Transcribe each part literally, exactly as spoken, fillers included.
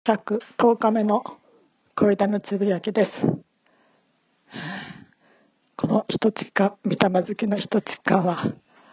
ひゃくとおかめの小枝のつぶやきです。この一月間、御霊月の一月間は、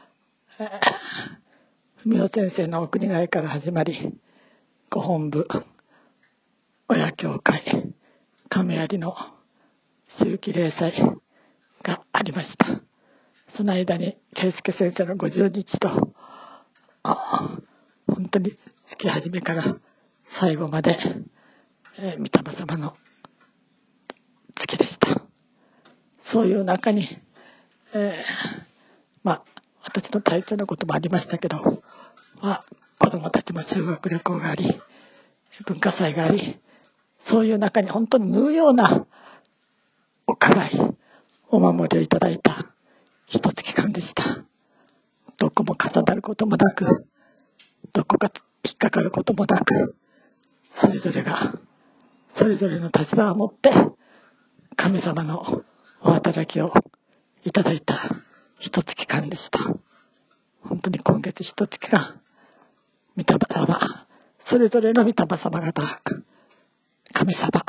文雄先生のお国替えから始まり、ご本部、親教会、亀有の秋季例祭がありました。その間に圭介先生のごじゅうにちと、あ本当に月始めから最後まで、えー、御霊様の月でした。そういう中に、えー、まあ私の体調のこともありましたけど、まあ、子どもたちも修学旅行があり、文化祭があり、そういう中に本当に縫うようなお祓い、お守りをいただいた一月間でした。どこも重なることもなく、どこか引っかかることもなく、それぞれがそれぞれの立場を持って神様のお働きをいただいた一月間でした。本当に今月一月間、御霊様、それぞれの御霊様方、神様、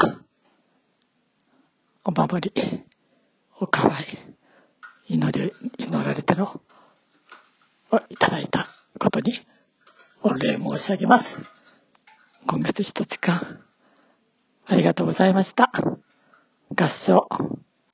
お守り、おかわい、祈り、祈られてのをいただいたことに御礼申し上げます。今月一月間、ありがとうございました。合唱。